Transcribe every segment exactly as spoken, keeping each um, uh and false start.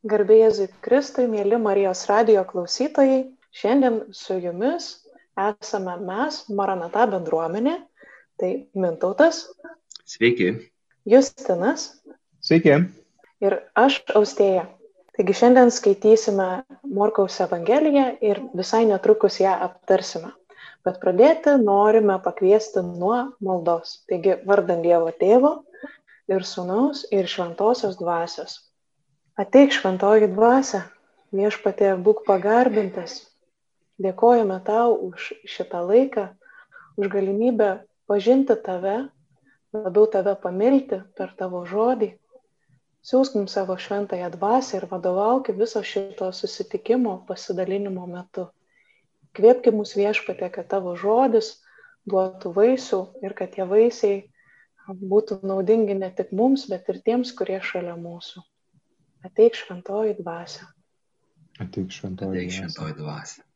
Garbė Jėzui Kristui, mėly Marijos radijo klausytojai, šiandien su jumis esame mes, Maranata bendruomenė, tai Mintautas, Sveiki. Justinas Sveiki. ir aš Austėja. Taigi šiandien skaitysime Morkaus Evangeliją ir visai netrukus ją aptarsime. Bet pradėti norime pakviesti nuo maldos. Taigi vardan Dievo Tėvo ir Sūnaus ir Šventosios Dvasios. Ateik šventoji dvasia, viešpatie būk pagarbintas. Dėkojame tau už šitą laiką, už galimybę pažinti tave, labiau tave pamilti per tavo žodį. Siųsk mums savo šventąją dvasią ir vadovauk viso šito susitikimo pasidalinimo metu. Kviepki mus viešpatie, kad tavo žodis duotų vaisių ir kad tie vaisiai būtų naudingi ne tik mums, bet ir tiems, kurie šalia mūsų. Ateik šventoji dvasia. Ateik šventoji Ateik dvasia. šventoji dvasia.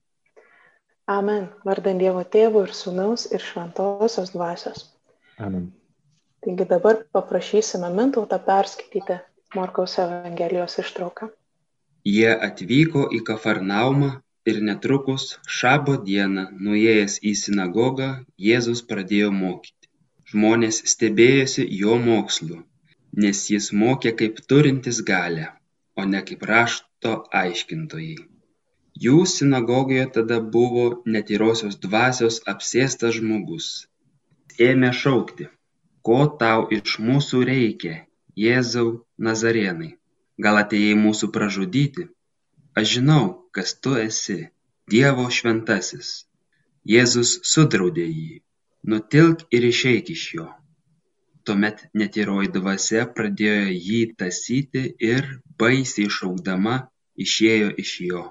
Amen. Vardan Dievo Tėvo ir Sūnaus ir Šventosios Dvasios. Amen. Taigi dabar paprašysime Mintautą perskaityti Morkaus Evangelijos ištrauką. Jie atvyko į Kafarnaumą ir netrukus šabo dieną, nuėjęs į sinagogą, Jėzus pradėjo mokyti. Žmonės stebėjosi jo mokslu, nes jis mokė kaip turintis galią, o ne kaip rašto aiškintojai. Jų sinagogoje tada buvo netyrosios dvasios apsėstas žmogus. Ėmė šaukti: ko tau iš mūsų reikia, Jėzau Nazarėnai? Gal atėjai mūsų pražudyti? Aš žinau, kas tu esi, Dievo šventasis. Jėzus sudraudė jį: nutilk ir išeik iš jo. Tuomet netyroji dvasia pradėjo jį tąsyti ir, baisiai šaukdama, išėjo iš jo.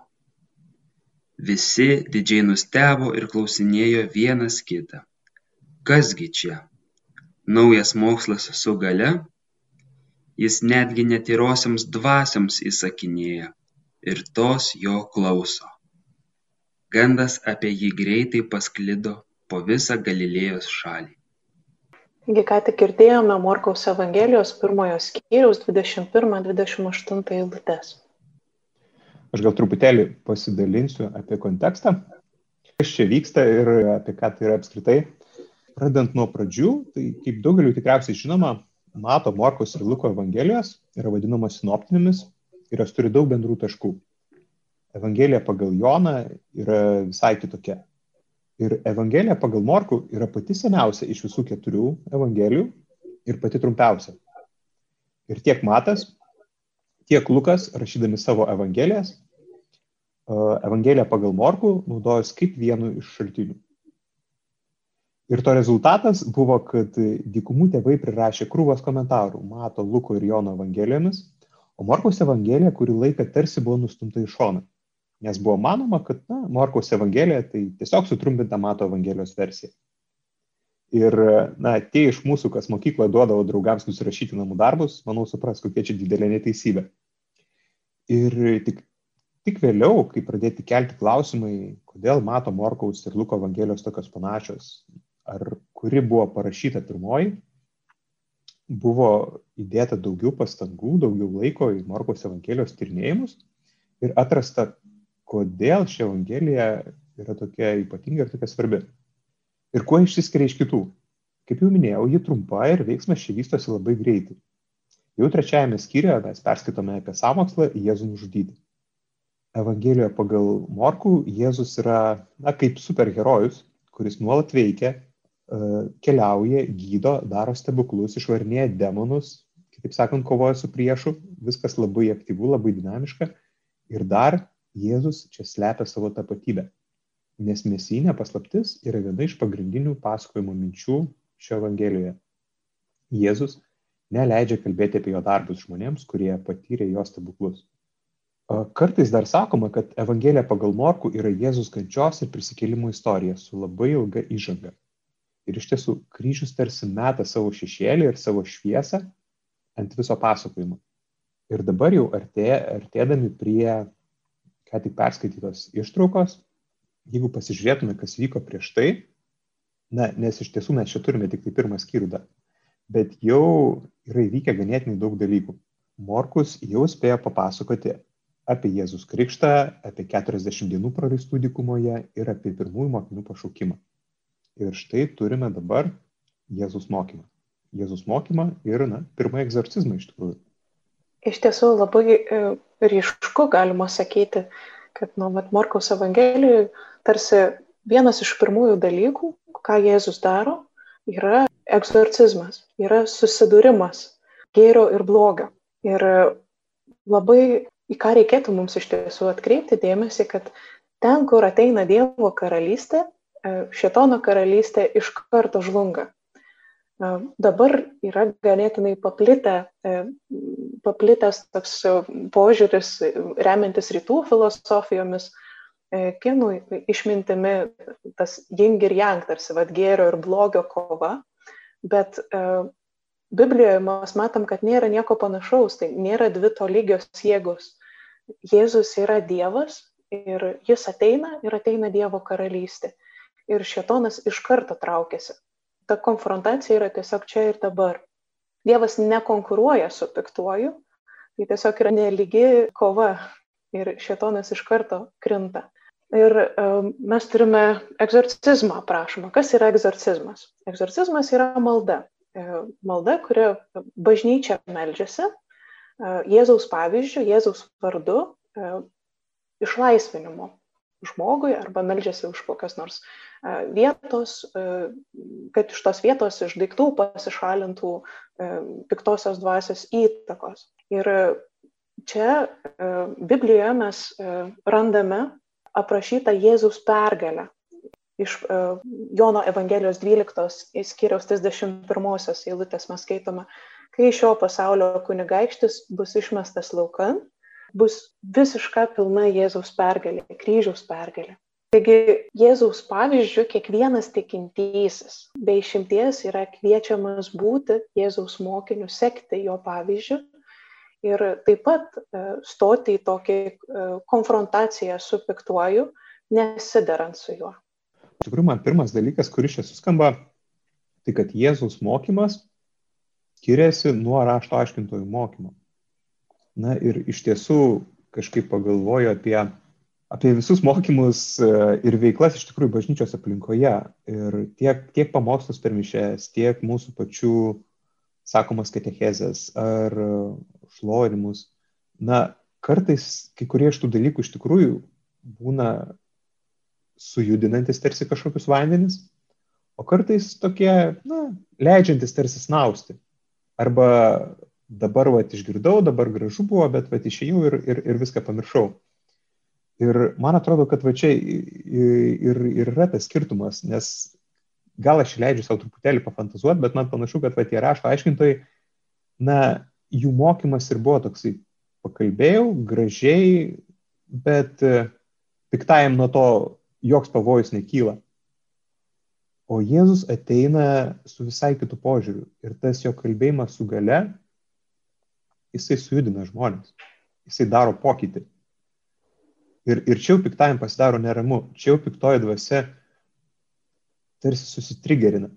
Visi didžiai nustebo ir klausinėjo vienas kitą: kasgi čia? Naujas mokslas su galia? Jis netgi netyrosioms dvasioms įsakinėja ir tos jo klauso. Gandas apie jį greitai pasklido po visą Galilėjos šalį. Taigi ką tik girdėjome Morkaus Evangelijos pirmojo skyriaus dvidešimt pirmą dvidešimt aštuntą eilutes. Aš gal truputėlį pasidalinsiu apie kontekstą, kas čia vyksta ir apie ką tai yra apskritai. Pradedant nuo pradžių, tai kaip daugeliu tikriausiai žinoma, Mato, Morkaus ir Luko Evangelijos yra vadinamos sinoptinėmis ir jos turi daug bendrų taškų. Evangelija pagal Joną yra visai kitokia. Ir Evangelija pagal Morkų yra pati seniausia iš visų keturių evangelijų ir pati trumpiausia. Ir tiek Matas, tiek Lukas, rašydami savo evangelijas, Evangeliją pagal Morkų naudojus kaip vienu iš šaltinių. Ir to rezultatas buvo, kad dykumų tėvai prirašė krūvas komentarų Mato, Luko ir Jono evangelijomis, o Morkaus evangelija kurį laiką tarsi buvo nustumta į šoną. Nes buvo manoma, kad na, Morkaus evangelija tai tiesiog sutrumpinta Mato evangelijos versija. Ir na, tie iš mūsų, kas mokykloje duodavo draugams nusirašyti namų darbus, manau, supras, kokia čia didelė neteisybė. Ir tik, tik vėliau, kai pradėti kelti klausimai, kodėl Mato, Morkaus ir Luko evangelijos tokios panašios, ar kuri buvo parašyta pirmoji, buvo įdėta daugiau pastangų, daugiau laiko į Morkaus evangelijos tyrinėjimus ir atrasta, kodėl ši evangelija yra tokia ypatinga ir tokia svarbi. Ir kuo išsiskiria iš kitų? Kaip jau minėjau, ji trumpa ir veiksmas čia vystosi labai greitai. Jau trečiajame skyriuje mes perskaitome apie sąmokslą Jėzų nužudyti. Evangelijoje pagal Morkų Jėzus yra na, kaip superherojus, kuris nuolat veikia, keliauja, gydo, daro stebuklus, išvarinėja demonus, kitaip sakant, kovoja su priešu, viskas labai aktyvu, labai dinamiška. Ir dar Jėzus čia slepia savo tapatybę, nes mesijinė paslaptis yra viena iš pagrindinių pasakojimo minčių šio evangelijoje. Jėzus neleidžia kalbėti apie jo darbus žmonėms, kurie patyrė jo stebuklus. Kartais dar sakoma, kad evangelija pagal Morkų yra Jėzus kančios ir prisikėlimo istorija su labai ilga įžanga. Ir iš tiesų, kryžius tarsi meta savo šešėlį ir savo šviesą ant viso pasakojimo. Ir dabar jau artė, artėdami prie ką tik perskaitytos ištraukos, jeigu pasižiūrėtume, kas vyko prieš tai, na, nes iš tiesų mes čia turime tik tai pirmą skyrių dar, bet jau yra įvykę ganėtinai daug dalykų. Morkus jau spėjo papasakoti apie Jėzus Krikštą, apie keturiasdešimt dienų praleistų dykumoje ir apie pirmųjų mokinių pašaukimą. Ir štai turime dabar Jėzus mokymą. Jėzus mokymą ir, na, pirmąjį egzorcizmą iš tikrųjų. Iš tiesų labai e, ryšku galima sakyti, kad nu, vat, Morkaus Evangelijoje tarsi vienas iš pirmųjų dalykų, ką Jėzus daro, yra egzorcizmas, yra susidūrimas gėrio ir blogio. Ir labai į ką reikėtų mums iš tiesų atkreipti dėmesį, kad ten, kur ateina Dievo karalystė, šėtono karalystė iš karto žlunga. Dabar yra ganėtinai paplitę, paplitęs toks požiūris, remiantis rytų filosofijomis, kinų išmintimi, tas yin ir yang, tarsi vat, gėrio ir blogio kova, bet Biblijoje mes matom, kad nėra nieko panašaus, tai nėra dvi tolygios jėgos. Jėzus yra Dievas ir jis ateina ir ateina Dievo karalystė. Ir šėtonas iš karto traukiasi. Ta konfrontacija yra tiesiog čia ir dabar. Dievas nekonkuruoja su piktuoju, tai tiesiog yra nelygi kova ir šėtonas iš karto krinta. Ir um, mes turime egzorcizmą aprašomą. Kas yra egzorcizmas? Egzorcizmas yra malda. Malda, kuria bažnyčia meldžiasi Jėzaus pavyzdžiu, Jėzaus vardu išlaisvinimo žmogui arba meldžiasi už kokios nors vietos, kad iš tos vietos iš daiktų pasišalintų piktosios dvasios įtakos. Ir čia Biblijoje mes randame aprašytą Jėzaus pergalę. Iš Jono Evangelijos dvyliktos skyriaus trisdešimt pirmosios eilutės mes skaitome, kai šio pasaulio kunigaikštis bus išmestas laukan, bus visiška pilna Jėzaus pergalė, kryžiaus pergalė. Taigi Jėzaus pavyzdžiu kiekvienas tikintysis be išimties yra kviečiamas būti Jėzaus mokiniu, sekti jo pavyzdžiu ir taip pat stoti į tokį konfrontaciją su piktuoju, nesiderant su juo. Iš tikrųjų, man pirmas dalykas, kuris čia suskamba, tai kad Jėzaus mokymas skiriasi nuo rašto aiškintojų mokymo. Na ir iš tiesų kažkaip pagalvoju apie, apie visus mokymus ir veiklas iš tikrųjų bažnyčios aplinkoje. Ir tiek, tiek pamokslus per mišes, tiek mūsų pačių sakomas katechezės ar šlovinimus. Na, kartais kai kurie iš tų dalykų iš tikrųjų būna sujudinantis tarsi kažkokius vandenis, o kartais tokie, na, leidžiantis tarsi snausti. Arba dabar, vat, išgirdau, dabar gražu buvo, bet, vat, išėjau ir, ir, ir viską pamiršau. Ir man atrodo, kad va čia ir, ir yra tas skirtumas, nes gal aš leidžiu savo truputėlį pafantazuoti, bet man panašu, kad va, tie rašto aiškintojai, na, jų mokymas ir buvo toksai, pakalbėjau, gražiai, bet piktajam nuo to joks pavojus nekyla. O Jėzus ateina su visai kitu požiūriu. Ir tas jo kalbėjimas su gale, jisai sujudina žmonės. Jisai daro pokytį. Ir, ir čia jau piktajam pasidaro neramu. Čia jau piktoji dvasia tarsi susitrigerina.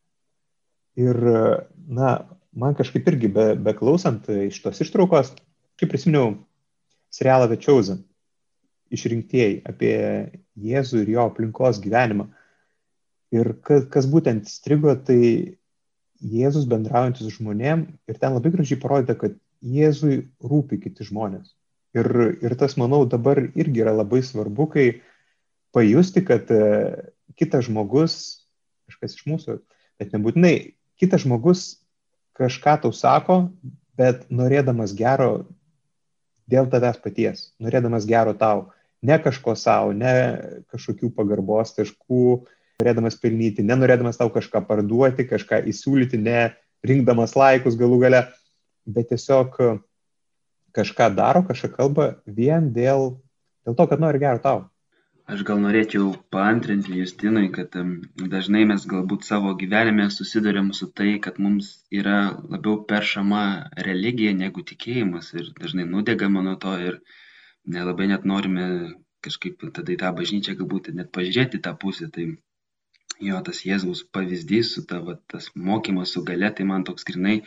Ir, na, man kažkaip irgi be, beklausant iš tos ištraukos, kaip prisiminiau serialą The Chosen, išrinktieji, apie Jėzų ir jo aplinkos gyvenimą. Ir kas, kas būtent strigo, tai Jėzus bendraujantis su žmonėm ir ten labai gražiai parodyta, kad Jėzui rūpi kiti žmonės. Ir, ir tas, manau, dabar irgi yra labai svarbu, kai pajusti, kad kitas žmogus, kažkas iš mūsų, bet nebūtinai, kitas žmogus kažką tau sako, bet norėdamas gero dėl tavęs paties, norėdamas gero tau. Ne kažko savo, ne kažkokių pagarbos taškų, norėdamas pelnyti, nenorėdamas tau kažką parduoti, kažką įsiūlyti, ne rinkdamas laikus galų gale, bet tiesiog kažką daro, kažką kalba vien dėl, dėl to, kad nori gero tau. Aš gal norėčiau paantrinti Justinui, kad dažnai mes galbūt savo gyvenime susidurėm su tai, kad mums yra labiau peršama religija negu tikėjimas ir dažnai nudegama nuo to ir nelabai net norime kažkaip tada į tą bažnyčią galbūt net pažiūrėti tą pusę. Tai jo tas Jėzaus pavyzdys su ta, va, tas mokymas su gale, tai man toks grinai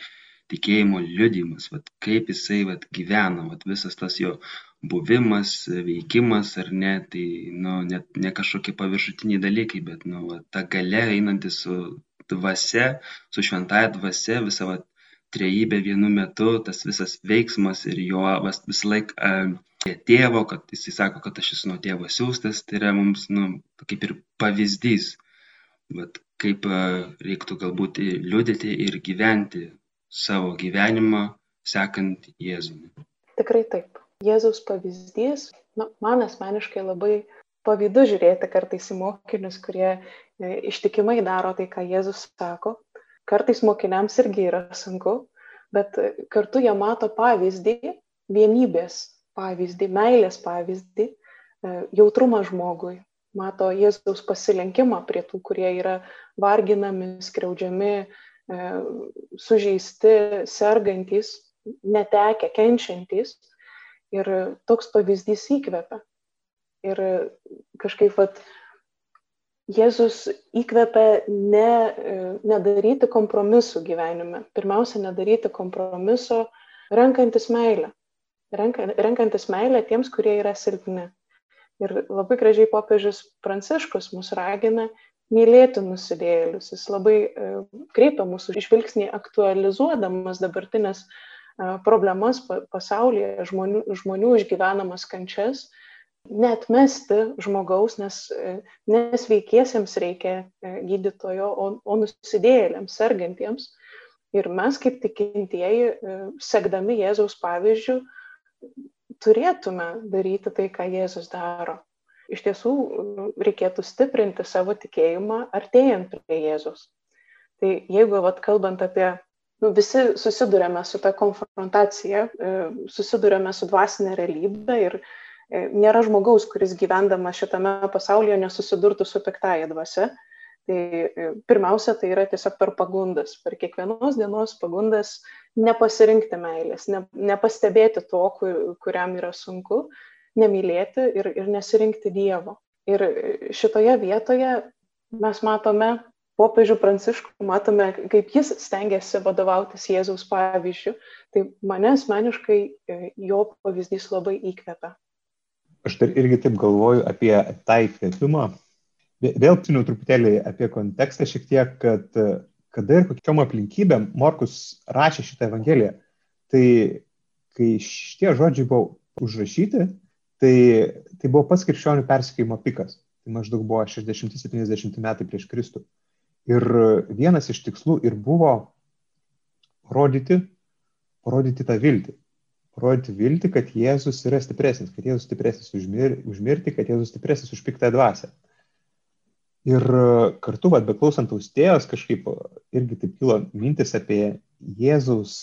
tikėjimo liudijimas, vat, kaip jisai vat, gyvena, vat, visas tas jo buvimas, veikimas ar ne, tai nu, net ne kažkokie paviršutiniai dalykai, bet nu, vat, ta galia einanti su dvasia, su šventąja dvasia, visa vat, trejybė vienu metu, tas visas veiksmas ir jo vis, vis laik uh, tėvo, kad jisai sako, kad aš esu nuo tėvo siųstas, tai yra mums nu, kaip ir pavyzdys, bet kaip uh, reiktų galbūt liudyti ir gyventi savo gyvenimą, sekant Jėzumi. Tikrai taip. Jėzaus pavyzdys, nu, man asmeniškai labai pavydu žiūrėti kartais į mokinius, kurie e, ištikimai daro tai, ką Jėzus sako. Kartais mokiniams irgi yra sunku, bet kartu jie mato pavyzdį, vienybės pavyzdį, meilės pavyzdį, e, jautrumą žmogui. Mato Jėzaus pasilenkimą prie tų, kurie yra varginami, skriaudžiami, e, sužeisti, sergantys, netekę, kenčiantys. Ir toks pavyzdys įkvepia. Ir kažkaip vat, Jėzus įkvepia ne, nedaryti kompromisų gyvenime. Pirmiausia, nedaryti kompromiso, renkantis meilę. Renka, renkantis meilę tiems, kurie yra silpni. Ir labai gražiai popiežius Pranciškus mus ragina mylėti nusidėjėlius. Jis labai e, kreipia mūsų žvilgsnį, aktualizuodamas dabartinės problemas pasaulyje, žmonių, žmonių išgyvenamas kančias, neatmesti žmogaus, nes nesveikiesiems reikia gydytojo, o, o nusidėjėliams, sergantiems. Ir mes kaip tikintieji, sekdami Jėzaus pavyzdžių, turėtume daryti tai, ką Jėzus daro. Iš tiesų, reikėtų stiprinti savo tikėjimą artėjant prie Jėzus. Tai jeigu, vat, kalbant apie Nu, visi susidurėme su ta konfrontacija, susidurėme su dvasinė realybė ir nėra žmogaus, kuris gyvendama šitame pasaulyje nesusidurtų su piktąja dvasia. Tai pirmiausia, tai yra tiesiog per pagundas, per kiekvienos dienos pagundas nepasirinkti meilės, ne, nepastebėti to, kur, kuriam yra sunku, nemylėti ir, ir nesirinkti Dievo. Ir šitoje vietoje mes matome popiežių Pranciškų, matome, kaip jis stengiasi vadovautis Jėzaus pavyzdžiu. Tai mane asmeniškai jo pavyzdys labai įkvepia. Aš dar irgi taip galvoju apie tą įkvėpimą. Vėl psiniu truputėlį apie kontekstą šiek tiek, kad kada ir kokiom aplinkybėm Morkus rašė šitą Evangeliją, tai kai šitie žodžiai buvo užrašyti, tai, tai buvo pats krikščionių persekiojimo pikas. Tai maždaug buvo šešiasdešimti septyniasdešimti metai prieš Kristų. Ir vienas iš tikslų ir buvo rodyti, parodyti tą viltį. Parodyti viltį, kad Jėzus yra stipresnis, kad Jėzus stipresnis už mirtį, kad Jėzus stipresnis už piktąją dvasią. Ir kartu, vat, beklausant Austėjos, kažkaip irgi taip kilo mintis apie Jėzaus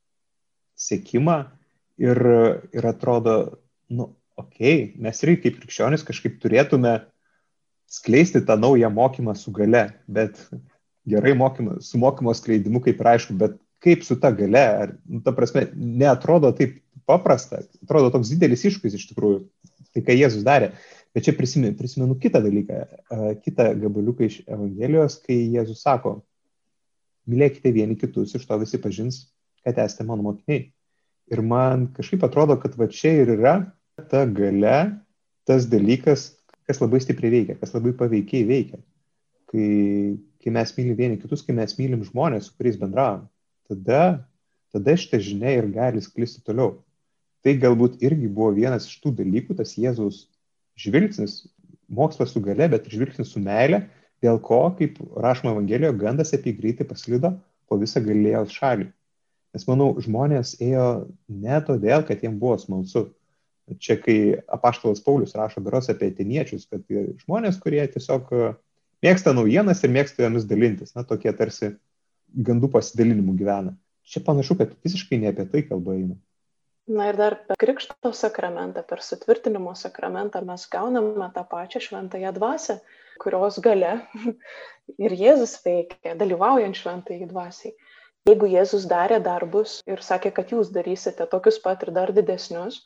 sekimą ir, ir atrodo, nu, okei, okay, mes irgi kaip krikščionys kažkaip turėtume skleisti tą naują mokymą su gale, bet gerai mokymą, su mokymo skleidimu kaip ir aišku, bet kaip su ta gale, ar, nu, ta prasme, neatrodo taip paprasta, atrodo toks didelis iššūkis iš tikrųjų, tai ką Jėzus darė. Bet čia prisimenu, prisimenu kitą dalyką, kitą gabaliuką iš Evangelijos, kai Jėzus sako, mylėkite vieni kitus, iš to visi pažins, kad esate mano mokiniai. Ir man kažkaip atrodo, kad va čia ir yra ta gale, tas dalykas, kas labai stipriai veikia, kas labai paveikiai veikia. Kai, kai mes mylim vieni kitus, kai mes mylim žmonės, su kuriais bendravom, tada, tada šitą žinia ir gali sklisti toliau. Tai galbūt irgi buvo vienas iš tų dalykų, tas Jėzaus žvilgsnis, mokslas su gale, bet žvilgsnis su meile, dėl ko, kaip rašoma Evangelijoje, gandas apie jį greitai pasklido po visą Galilėjos šalį. Nes manau, žmonės ėjo ne todėl, kad jiems buvo smalsu. Čia, kai apaštalas Paulius rašo berods apie atėniečius, kad žmonės, kurie tiesiog mėgsta naujienas ir mėgsta jomis dalintis, na, tokie tarsi gandų pasidalinimų gyvena. Čia panašu, kad visiškai ne apie tai kalba eina. Na ir dar per krikšto sakramentą, per sutvirtinimo sakramentą mes gauname tą pačią šventąją dvasią, kurios gale ir Jėzus veikia, dalyvaujant šventąjai dvasiai. Jeigu Jėzus darė darbus ir sakė, kad jūs darysite tokius pat ir dar didesnius,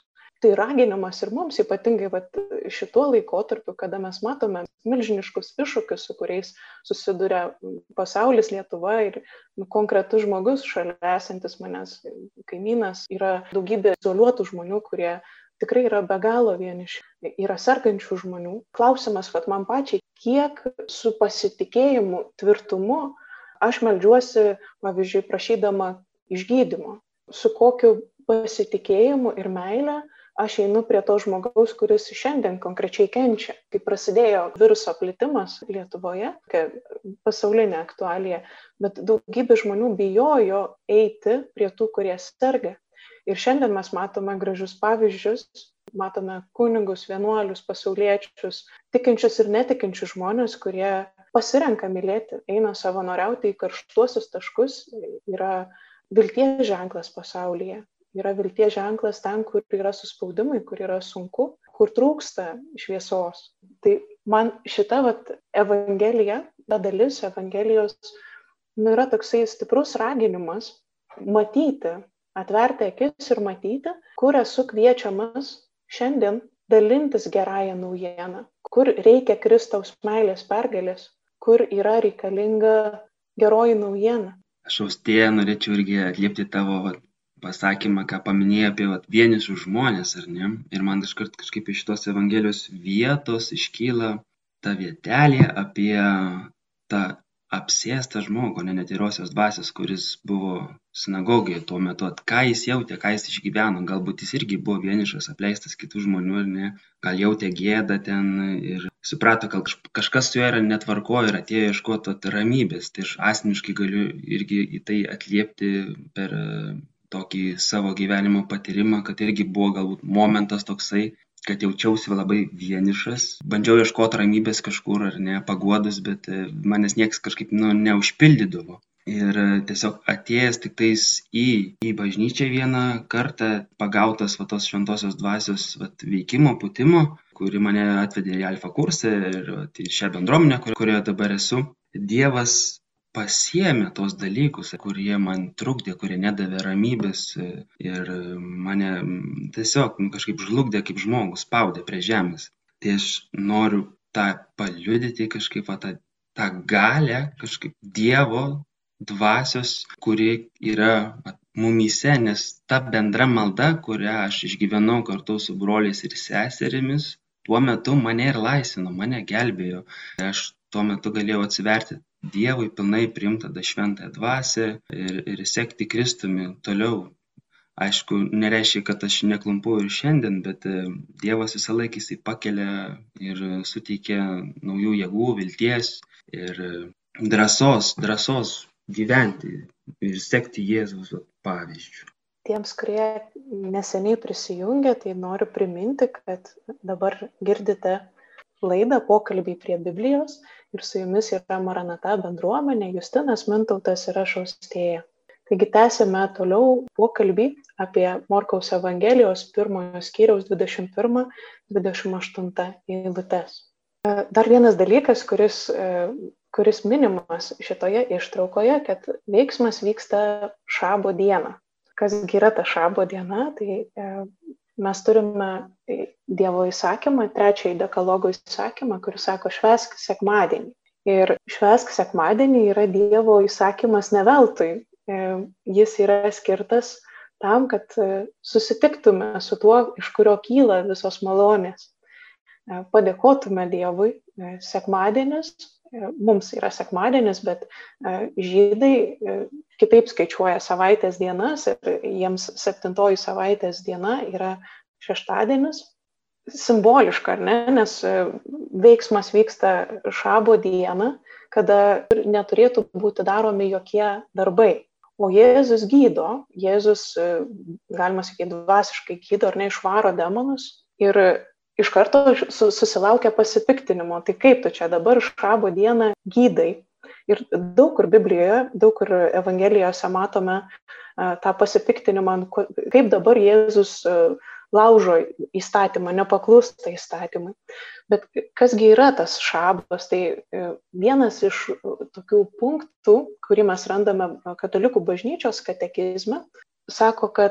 tai raginimas ir mums, ypatingai vat, šituo laikotarpiu, kada mes matome milžiniškus iššūkius, su kuriais susiduria pasaulis, Lietuva ir konkretus žmogus šalia esantis manęs kaimynas, yra daugybė izoliuotų žmonių, kurie tikrai yra be galo vieniši, yra sergančių žmonių. Klausimas, vat man pačiai, kiek su pasitikėjimu, tvirtumu aš meldžiuosi, pavyzdžiui, prašydama išgydymo, su kokiu pasitikėjimu ir meile aš einu prie to žmogaus, kuris šiandien konkrečiai kenčia. Kai prasidėjo viruso plitimas Lietuvoje, pasaulinė aktualija, bet daugybė žmonių bijojo eiti prie tų, kurie serga. Ir šiandien mes matome gražius pavyzdžius, matome kunigus, vienuolius, pasauliečius, tikinčius ir netikinčius žmonės, kurie pasirenka mylėti, eina savanoriauti į karštuosius taškus, yra vilties ženklas pasaulyje. Yra vilties ženklas ten, kur yra suspaudimai, kur yra sunku, kur trūksta šviesos. Tai man šita vat, evangelija, ta dalis evangelijos, nu, yra toksai stiprus raginimas matyti, atverti akis ir matyti, kur esu kviečiamas šiandien dalintis gerąją naujieną, kur reikia Kristaus meilės pergalės, kur yra reikalinga geroji naujiena. Aš Austėja norėčiau irgi atliepti tavo vat, pasakymą, ką paminėjai apie vat, vienišus žmonės, ar ne? Ir man iškart kažkaip iš šitos evangelijos vietos iškyla ta vietelė apie tą apsėstą žmogų, ne netyrosios dvasios, kuris buvo sinagogoje tuo metu. Ką jis jautė, ką jis išgyveno, galbūt jis irgi buvo vienišas, apleistas kitų žmonių, ar ne? Gal jautė gėdą ten ir suprato, kad kažkas su juo yra netvarko ir atėjo ieškoti ramybės. Tai aš asmeniškai galiu irgi į tai atliepti per tokį savo gyvenimo patyrimą, kad irgi buvo galbūt momentas toksai, kad jaučiausi labai vienišas. Bandžiau ieškoti ramybės kažkur ar ne, paguodos, bet manęs niekas kažkaip nu, neužpildydavo. Ir tiesiog atėjęs tik tais į, į bažnyčią vieną kartą, pagautas va, tos šventosios dvasios va, veikimo, pūtimo, kuri mane atvedė į alfa kursą ir va, į šią bendruomenę, kurioje dabar esu, Dievas pasiėmė tos dalykus, kurie man trukdė, kurie nedavė ramybės ir mane tiesiog nu, kažkaip žlugdė kaip žmogus, spaudė prie žemės. Tai aš noriu tą paliudyti kažkaip, va, tą, tą galę kažkaip Dievo dvasios, kuri yra va, mumyse, nes ta bendra malda, kurią aš išgyvenau kartu su broliais ir seserimis, tuo metu mane ir laisvino, mane gelbėjo. Aš tuo metu galėjau atsiverti Dievui, pilnai priimti tą šventąją dvasią ir, ir sekti Kristumi toliau. Aišku, nereiškia, kad aš neklumpuoju ir šiandien, bet Dievas visą laiką jisai pakelia ir suteikia naujų jėgų, vilties ir drąsos, drąsos gyventi ir sekti Jėzaus pavyzdžiu. Tiems, kurie neseniai prisijungė, tai noriu priminti, kad dabar girdite laidą Pokalbiai prie Biblijos ir su jumis yra Maranata bendruomenė, Justinas Mintautas ir aš Austėja. Taigi tęsime toliau pokalbį apie Morkaus Evangelijos pirmojo skyriaus dvidešimt pirmą dvidešimt aštuntą eilutes. Dar vienas dalykas, kuris, kuris minimas šitoje ištraukoje, kad veiksmas vyksta šabo dieną. Kas yra ta šabo diena, tai mes turime Dievo įsakymą, trečiąjį dekalogo įsakymą, kuris sako švęsk sekmadienį. Ir švęsk sekmadienį yra Dievo įsakymas ne veltui. Jis yra skirtas tam, kad susitiktume su tuo, iš kurio kyla visos malonės. Padėkotume Dievui. Sekmadienis, mums yra sekmadienis, bet žydai kitaip skaičiuoja savaitės dienas ir jiems septintoji savaitės diena yra šeštadienis. Simboliška, ar ne? Nes veiksmas vyksta šabo dieną, kada neturėtų būti daromi jokie darbai. O Jėzus gydo, Jėzus, galima sakyti, dvasiškai gydo ar ne, išvaro demonus ir iš karto susilaukia pasipiktinimo. Tai kaip tu čia dabar šabo dieną gydai? Ir daug kur Biblijoje, daug kur Evangelijose matome tą pasipiktinimą, kaip dabar Jėzus laužo įstatymą, nepaklūsta įstatymui. Bet kasgi yra tas šabas? Tai vienas iš tokių punktų, kurį mes randame katalikų bažnyčios katekizme, sako, kad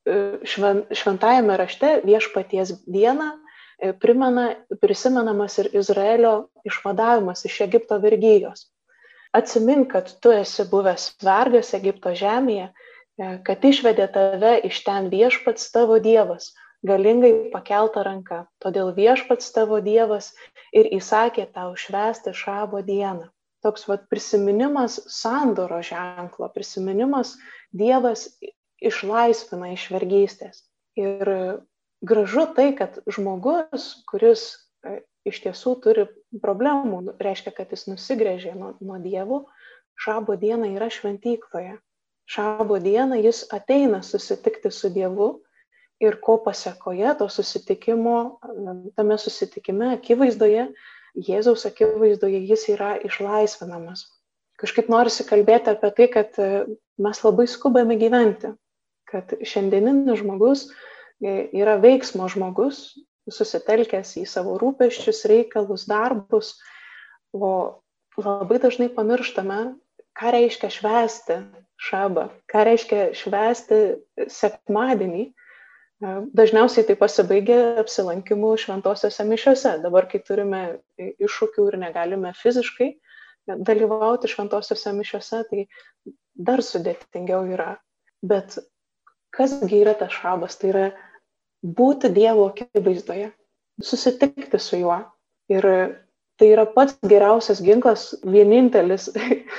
šventajame rašte viešpaties dieną primena, prisimenamas ir Izraelio išvadavimas iš Egipto vergijos. Atsimink, kad tu esi buvęs vergas Egipto žemėje, kad išvedė tave iš ten viešpats tavo Dievas, galingai pakelta ranka. Todėl viešpats tavo Dievas ir įsakė tau švęsti šabo dieną. Toks vat prisiminimas sandoro ženklo, prisiminimas Dievas išlaisvina iš vergystės. Ir gražu tai, kad žmogus, kuris iš tiesų turi problemų, reiškia, kad jis nusigręžė nuo, nuo Dievo, šabo dieną yra šventykloje. Šabo dieną jis ateina susitikti su Dievu ir ko pasekoje to susitikimo, tame susitikime akivaizdoje, Jėzaus akivaizdoje jis yra išlaisvinamas. Kažkaip norisi kalbėti apie tai, kad mes labai skubame gyventi, kad šiandieninis žmogus yra veiksmo žmogus, susitelkęs į savo rūpesčius, reikalus, darbus, o labai dažnai pamirštame, ką reiškia švęsti šabą, ką reiškia švęsti sekmadienį. Dažniausiai tai pasibaigia apsilankimu šventosiose mišiose. Dabar, kai turime iššūkių ir negalime fiziškai dalyvauti šventosiose mišiose, tai dar sudėtingiau yra. Bet kasgi yra tas šabas? Tai yra būti Dievo akivaizdoje, susitikti su juo. Ir tai yra pats geriausias ginklas, vienintelis,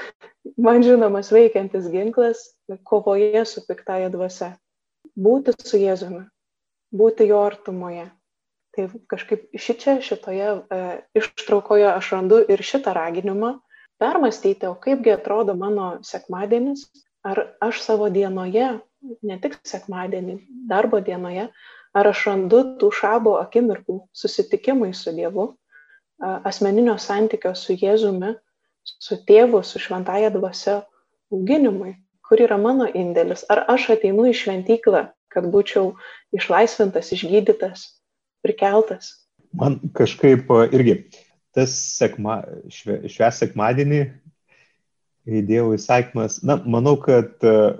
man žinomas veikiantis ginklas kovoje su piktąja dvasia. Būti su Jėzumi, būti jo artumoje. Tai kažkaip šičia, šitoje e, ištraukoje aš randu ir šitą raginimą permastyti, o kaipgi atrodo mano sekmadienis, ar aš savo dienoje, ne tik sekmadienį, darbo dienoje, ar aš randu tų šabo akimirkų susitikimai su Dievu, asmeninio santykio su Jėzumi, su tėvu, su šventąja dvasia auginimui, kur yra mano indėlis. Ar aš ateinu į šventyklą, kad būčiau išlaisvintas, išgydytas, prikeltas? Man kažkaip irgi tas sekma, šve, švęs sekmadienį įdėjau įsakymas. Na, manau, kad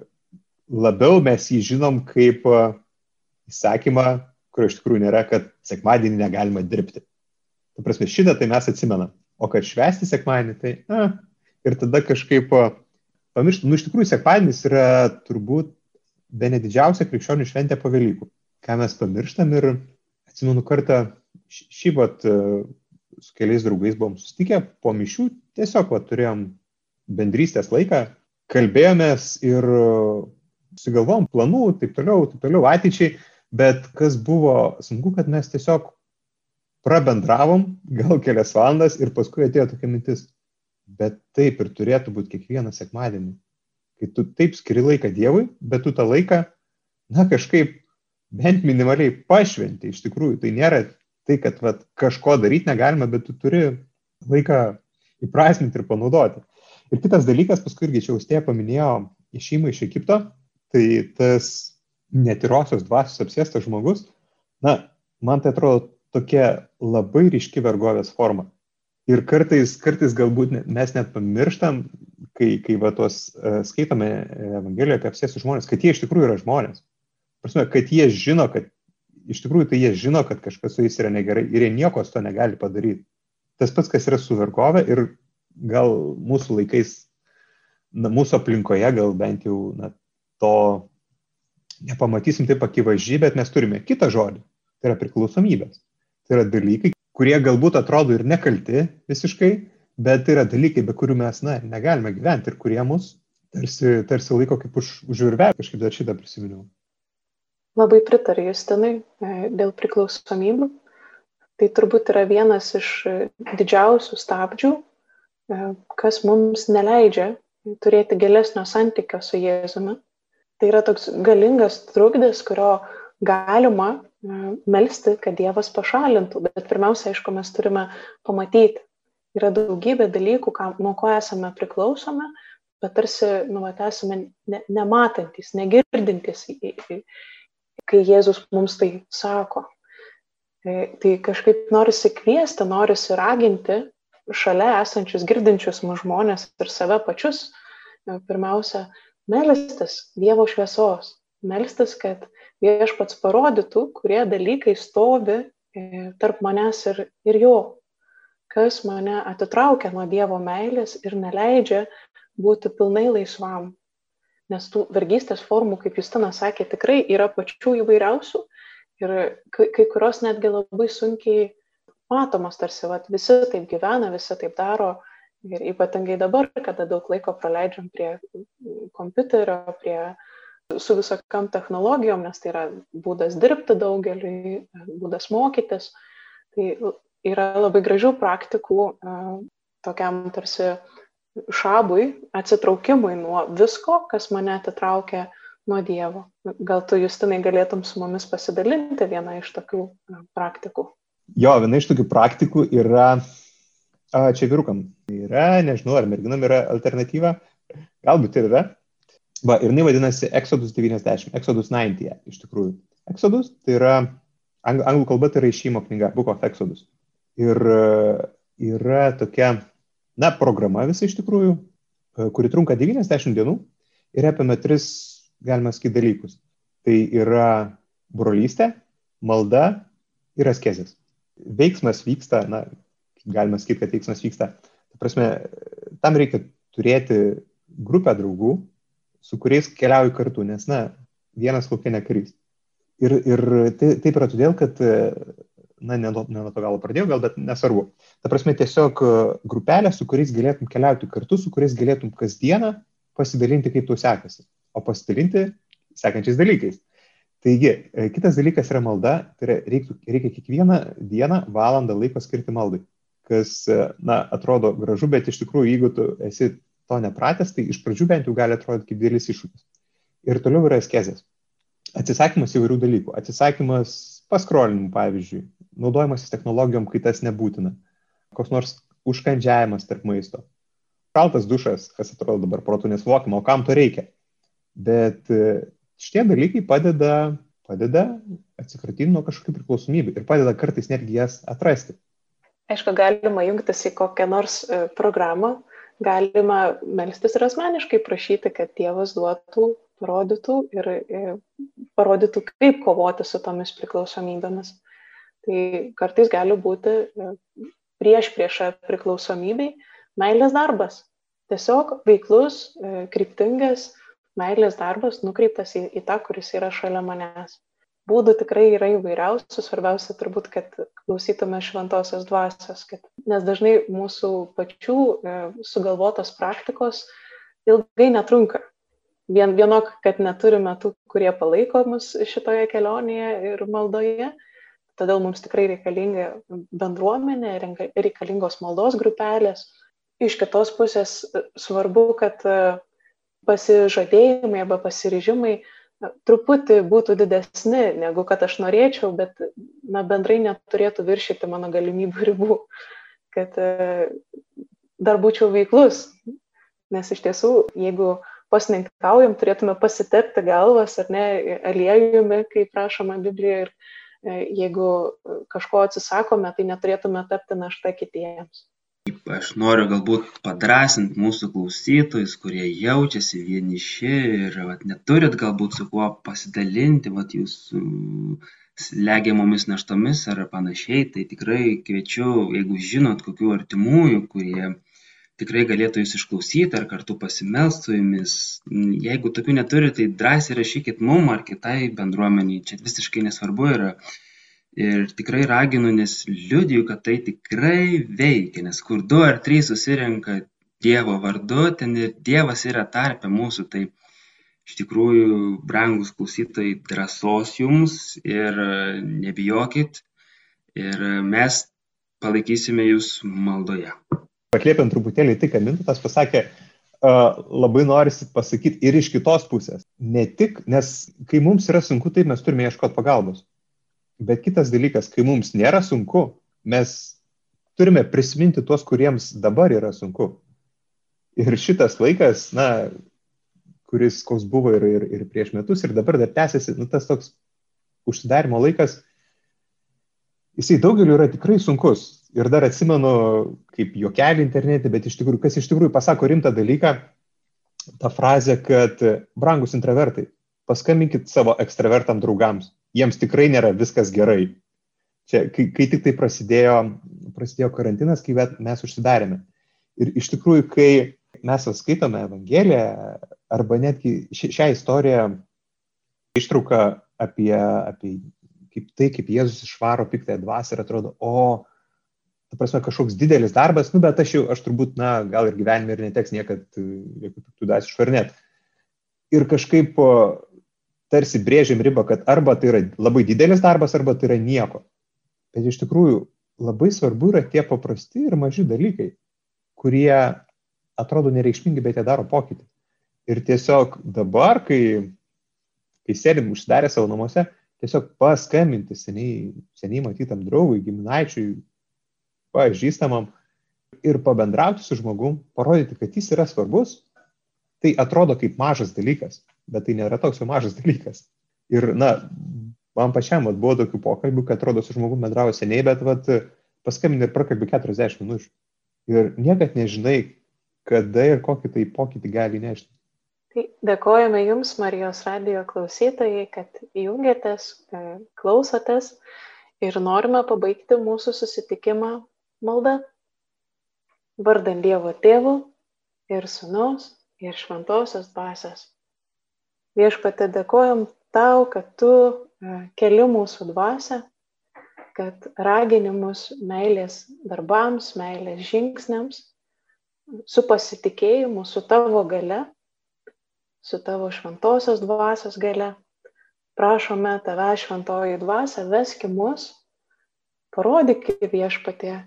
labiau mes jį žinom kaip įsakymą, kurio iš tikrųjų nėra, kad sekmadienį negalima dirbti. Ta prasme, šitą tai mes atsimenam. O kad švęsti sekmadienį, tai na, ir tada kažkaip pamirštų. Nu, iš tikrųjų, sekmadienis yra turbūt bene didžiausia krikščionių šventė po Velykų. Ką mes pamirštam ir atsimenu kartą šį vat su keliais draugais buvom susitikę po mišių, tiesiog vat turėjom bendrystės laiką, kalbėjomės ir susigalvom planų, taip toliau, taip toliau ateičiai, bet kas buvo sunku, kad mes tiesiog prabendravom gal kelias valandas ir paskui atėjo tokia mintis. Bet taip ir turėtų būti kiekvieną sekmadienį. Kai tu taip skiri laiką Dievui, bet tu tą laiką, na, kažkaip bent minimaliai pašventi. Iš tikrųjų, tai nėra tai, kad vat, kažko daryti negalima, bet tu turi laiką įprasminti ir panaudoti. Ir kitas dalykas, paskui irgi čia Austėja paminėjo išėjimą iš Egipto, tai tas netyrosios dvasios apsėstas žmogus, na, man tai atrodo tokia labai ryški vergovės forma. Ir kartais, kartais galbūt mes net pamirštam, kai, kai va tos uh, skaitome Evangelijoje apie apsėstus žmonės, kad jie iš tikrųjų yra žmonės. Prasme, kad jie žino, kad iš tikrųjų tai jie žino, kad kažkas su jais yra negerai ir jie nieko su to negali padaryti. Tas pats, kas yra su vergove ir gal mūsų laikais, na, mūsų aplinkoje gal bent jau na, to nepamatysim taip akivaizdžiai, bet mes turime kitą žodį. Tai yra priklausomybės. Tai yra dalykai, kurie galbūt atrodo ir nekalti visiškai, bet tai yra dalykai, be kurių mes na, negalime gyventi ir kurie mus tarsi, tarsi laiko kaip už, užvirvę. Kažkaip dar šitą prisiminiau. Labai pritariu Justinai dėl priklausomybių. Tai turbūt yra vienas iš didžiausių stabdžių, kas mums neleidžia turėti gilesnio santykio su Jėzumi. Tai yra toks galingas trukdis, kurio galima melsti, kad Dievas pašalintų, bet pirmiausia, aišku, mes turime pamatyti. Yra daugybė dalykų, ką, nuo ko esame priklausomi, bet tarsi nu, esame ne, nematantys, negirdintys, kai Jėzus mums tai sako. Tai kažkaip norisi kviesti, norisi raginti šalia esančius, girdinčius mus žmonės ir save pačius, pirmiausia, melstis Dievo šviesos, melstis, kad Viešpats parodytų, kurie dalykai stovi tarp manęs ir, ir jo, kas mane atitraukia nuo Dievo meilės ir neleidžia būti pilnai laisvam. Nes tų vergystės formų, kaip Justina sakė, tikrai yra pačių įvairiausių ir kai, kai kurios netgi labai sunkiai matomos, tarsi vat, visi taip gyvena, visi taip daro. Ir ypatingai dabar, kada daug laiko praleidžiam prie kompiuterio, prie, su visokiam technologijom, nes tai yra būdas dirbti daugeliui, būdas mokytis. Tai yra labai gražių praktikų tokiam tarsi šabui, atsitraukimui nuo visko, kas mane atitraukia nuo Dievo. Gal tu, Justinai, galėtum su mumis pasidalinti vieną iš tokių praktikų? Jo, viena iš tokių praktikų yra... A, čia vyrukam yra, nežinau, ar merginam yra alternatyva, galbūt ir yra. Va, ir jinai vadinasi Exodus devyniasdešimt, Exodus devyniasdešimt, iš tikrųjų. Exodus, tai yra, ang, anglų kalba tai yra išėjimo knyga, Book of Exodus. Ir yra tokia, na, programa visa iš tikrųjų, kuri trunka devyniasdešimt dienų ir apima tris, galima sakyti, dalykus. Tai yra brolystė, malda ir askezės. Veiksmas vyksta, na, galima sakyti, kad veiksmas vyksta. Ta prasme, tam reikia turėti grupę draugų, su kuriais keliauji kartu, nes, na, vienas lauke nekarys. Ir, ir tai, taip yra todėl, kad, na, ne nuo to galo pradėjau, gal, bet nesvarbu. Ta prasme, tiesiog grupelė, su kuriais galėtum keliauti kartu, su kuriais galėtum kasdieną pasidalinti, kaip tau sekasi, o pasidalinti sekančiais dalykais. Taigi, kitas dalykas yra malda, tai yra reikia, reikia kiekvieną dieną valandą laiko skirti maldai, kas, na, atrodo gražu, bet iš tikrųjų, jeigu tu esi to nepratęs, tai iš pradžių bent jau gali atrodyti kaip didelis iššūkis. Ir toliau yra askezės. Atsisakymas įvairių dalykų. Atsisakymas paskrolinimų, pavyzdžiui, naudojimasis technologijom, kai tas nebūtina. Koks nors užkandžiavimas tarp maisto. Šaltas dušas, kas atrodo dabar protu nesuvokiama, o kam to reikia. Bet šitie dalykai padeda, padeda atsikratyti nuo kažkokių priklausomybių ir padeda kartais netgi jas atrasti. Aišku, galima jungtis į kokią nors programą, galima melstis ir asmeniškai prašyti, kad Dievas duotų, parodytų ir, ir parodytų, kaip kovoti su tomis priklausomybėmis. Tai kartais gali būti prieš priešą priklausomybei meilės darbas. Tiesiog veiklus, kryptingas meilės darbas nukreiptas į, į tą, kuris yra šalia manęs. Būdų tikrai yra įvairiausių, svarbiausia turbūt, kad klausytume šventosios dvasios, kad, nes dažnai mūsų pačių e, sugalvotos praktikos ilgai netrunka. Vien, vienok, kad neturime tų, kurie palaiko mus šitoje kelionėje ir maldoje, todėl mums tikrai reikalinga bendruomenė, reikalingos maldos grupelės. Iš kitos pusės svarbu, kad pasižadėjimai arba pasiryžimai truputį būtų didesni, negu kad aš norėčiau, bet na, bendrai neturėtų viršyti mano galimybių ribų, kad e, dar būčiau veiklus. Nes iš tiesų, jeigu pasninkaujam, turėtume pasitepti galvas ar ne aliejumi, kaip prašoma Biblijoje, ir e, jeigu kažko atsisakome, tai neturėtume tapti našta kitiems. Aš noriu galbūt padrąsinti mūsų klausytojus, kurie jaučiasi vieniši ir vat, neturit galbūt su kuo pasidalinti vat, jūsų slegiamomis naštomis ar panašiai. Tai tikrai kviečiu, jeigu žinot kokių artimųjų, kurie tikrai galėtų jūs išklausyti ar kartu pasimelst su jumis. Jeigu tokių neturite, tai drąsiai rašykit mum ar kitai bendruomeniai. Čia visiškai nesvarbu yra. Ir tikrai raginu, nes liudiju, kad tai tikrai veikia, nes kur du ar trys susirenka Dievo vardu, ten ir Dievas yra tarpe mūsų. Tai iš tikrųjų, brangus klausytojai, drąsos jums ir nebijokit. Ir mes palaikysime jūs maldoje. Paklėpiant truputėlį tai, ką Mintautas pasakė, labai norisi pasakyti ir iš kitos pusės. Ne tik, nes kai mums yra sunku, taip mes turime ieškoti pagalbos. Bet kitas dalykas, kai mums nėra sunku, mes turime prisiminti tuos, kuriems dabar yra sunku. Ir šitas laikas, na, kuris koks buvo ir, ir, ir prieš metus, ir dabar dar tęsiasi, nu, tas toks užsidarimo laikas, jisai daugeliu yra tikrai sunkus. Ir dar atsimenu, kaip juokelį internete, bet iš tikrųjų, kas iš tikrųjų pasako rimtą dalyką, tą frazę, kad brangus intravertai, paskambinkit savo ekstravertam draugams. Jiems tikrai nėra viskas gerai. Čia, kai, kai tik tai prasidėjo, prasidėjo karantinas, kai mes užsidarėme. Ir iš tikrųjų, kai mes skaitome Evangeliją, arba netgi šią istoriją ištrauką apie, apie kaip tai, kaip Jėzus išvaro piktąją dvasią ir atrodo, o, ta prasme, kažkoks didelis darbas, nu, bet aš jau, aš turbūt, na, gal ir gyvenime ir neteks niekad jokių piktų dvasių išvarinėti. Ir kažkaip tarsi brėžiam ribą, kad arba tai yra labai didelis darbas, arba tai yra nieko. Bet iš tikrųjų labai svarbu yra tie paprasti ir maži dalykai, kurie atrodo nereikšmingi, bet jie daro pokytį. Ir tiesiog dabar, kai, kai sėdim užsidarę savo namuose, tiesiog paskambinti seniai, seniai matytam draugui, giminaičiui, pažįstamam ir pabendrauti su žmogum, parodyti, kad jis yra svarbus, tai atrodo kaip mažas dalykas, bet tai nėra toks jau mažas dalykas. Ir, na, man pačiam vat, buvo tokių pokalbių, kad atrodo su žmogum bendrauju seniai, bet vat, paskambini ir prakalbi keturiasdešimt minučių. Ir niekad nežinai, kada ir kokį tai pokytį gali nešti. Tai dėkojame Jums, Marijos radijo klausytojai, kad jungiatės, klausotės ir norime pabaigti mūsų susitikimą malda. Vardant Dievo Tėvų ir Sūnaus ir Šventosios Dvasios. Viešpatie, dėkojam Tau, kad Tu keli mūsų dvasią, kad ragini mus meilės darbams, meilės žingsniams, su pasitikėjimu, su Tavo galia, su Tavo Šventosios Dvasios galia. Prašome Tave, Šventoji Dvasia, veski mus, parodyk Viešpatie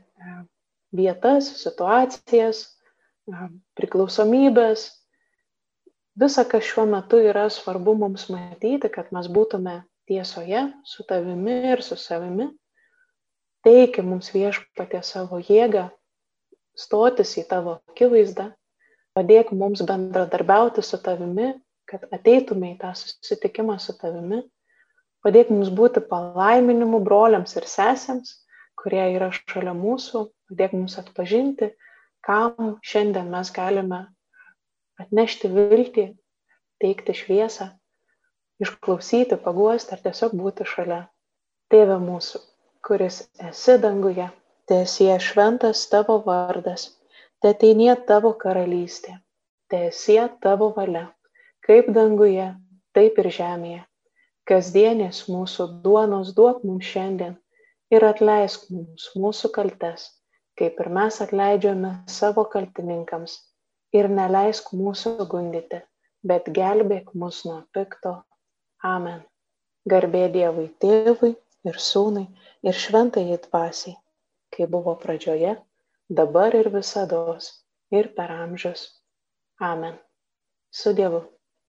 vietas, situacijas, priklausomybės, visa, kas šiuo metu yra svarbu mums matyti, kad mes būtume tiesoje su Tavimi ir su savimi. Teiki mums Viešpatie savo jėgą, stotis į Tavo akivaizdą, padėk mums bendradarbiauti su Tavimi, kad ateitume į tą susitikimą su Tavimi, padėk mums būti palaiminimu broliams ir sesėms, kurie yra šalia mūsų, padėk mums atpažinti, kam šiandien mes galime atnešti viltį, teikti šviesą, išklausyti, paguosti ar tiesiog būti šalia. Tėve mūsų, kuris esi danguje, teesie šventas Tavo vardas, teateinie Tavo karalystė, teesie Tavo valia, kaip danguje, taip ir žemėje. Kasdienės mūsų duonos duok mums šiandien ir atleisk mums mūsų kaltes, kaip ir mes atleidžiame savo kaltininkams, ir neleisk mūsų gundyti, bet gelbėk mus nuo pikto. Amen. Garbė Dievui Tėvui ir Sūnui ir Šventajai Dvasiai, kaip buvo pradžioje, dabar ir visados, ir per amžius. Amen. Su Dievu.